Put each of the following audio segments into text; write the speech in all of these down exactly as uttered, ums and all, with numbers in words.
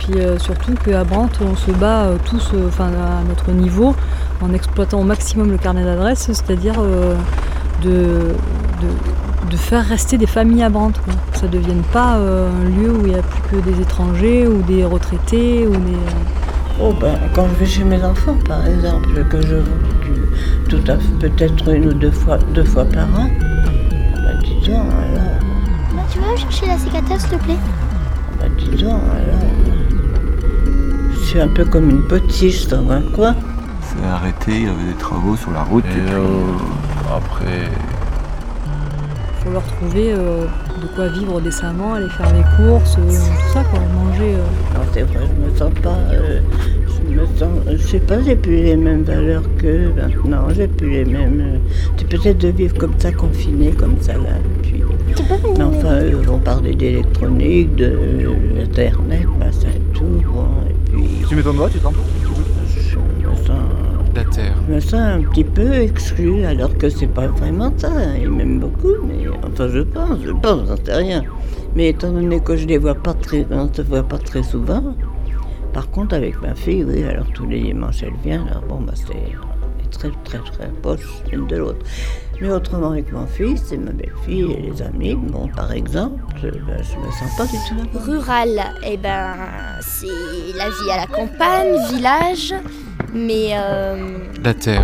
puis euh, surtout qu'à Brantes, on se bat euh, tous euh, enfin, à notre niveau en exploitant au maximum le carnet d'adresses, c'est-à-dire euh, de, de, de faire rester des familles à Brantes, quoi. Que ça ne devienne pas euh, un lieu où il n'y a plus que des étrangers ou des retraités ou des... Euh... Oh ben, quand je vais chez mes enfants, par exemple, que je tout à fait, peut-être une ou deux fois, deux fois par an, ben dis donc, alors... Bah, tu vas chercher la cicatrice, s'il te plaît? Ben dis donc, alors... Je suis un peu comme une potiche dans un coin. C'est arrêté, il y avait des travaux sur la route. Et, et puis... euh, après... Il faut leur trouver euh, de quoi vivre décemment, aller faire les courses, euh, tout ça, quoi, manger. Euh... Non, c'est vrai, je me sens pas... Euh, je me sens... Je sais pas, j'ai plus les mêmes valeurs que maintenant, j'ai plus les mêmes... Euh, c'est peut-être de vivre comme ça, confiné, comme ça, là, puis... Mais enfin, eux vont parler d'électronique, de d'internet, bah, ça et tout, bon, et puis... Tu mets ton doigt, tu t'en Je me sens... La terre. Je me sens un petit peu exclue, alors que c'est pas vraiment ça. Ils m'aiment beaucoup, mais enfin je pense, je pense, j'en sais rien. Mais étant donné que je les vois pas très, on se voit pas très souvent. Par contre, avec ma fille, oui, alors tous les dimanches elle vient. Alors bon, bah c'est très très très proche l'une de l'autre. Mais autrement avec mon fils, c'est ma belle-fille et les amis. Bon, par exemple, je, ben, je me sens pas du tout là. Rural, eh ben, c'est la vie à la campagne, village, mais... Euh... La terre.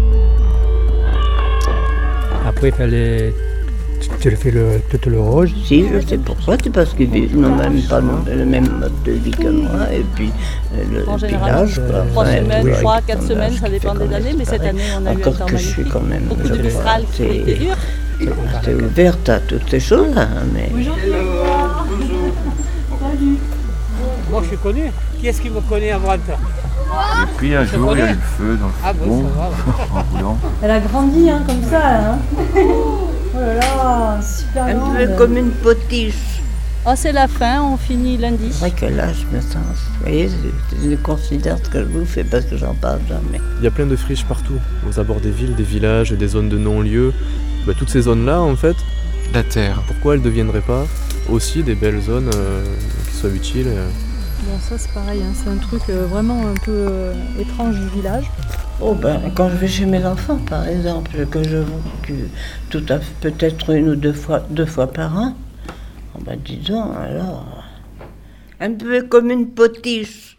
Après, il fallait... Tu le fais le, tout le rose. Si, je sais pourquoi, c'est parce qu'ils vivent n'ont même pas le, le même mode de vie que moi, et puis le en général, village, quoi. Trois enfin, semaines, trois, quatre semaines, ça dépend des années, mais cette année, on a eu un temps que je suis quand même beaucoup de Mistral qui était dur. C'est ouverte à toutes ces choses-là, mais... Bonjour. Bonjour. Salut. Moi, je suis connu. Qui est-ce qui me connaît à Brantes? Et puis un jour, il y a eu le feu dans le ah fourgon, bon, ça va, en roulant. Elle a grandi, hein, comme ça, hein. Oh là là, super un grande. peu comme une potiche. Oh, c'est la fin, on finit lundi. C'est vrai que là, je me sens... Vous voyez, je, je considère ce que je vous fais parce que j'en parle jamais. Il y a plein de friches partout, aux abords des villes, des villages, des zones de non-lieu. Bah, toutes ces zones-là, en fait, la terre. Pourquoi elles ne deviendraient pas aussi des belles zones euh, qui soient utiles euh... Bon, ça c'est pareil, hein. C'est un truc euh, vraiment un peu euh, étrange du village. Oh ben, quand je vais chez mes enfants, par exemple, que je que, tout à fait, peut-être une ou deux fois, deux fois par an, oh ben dis donc, alors, un peu comme une potiche.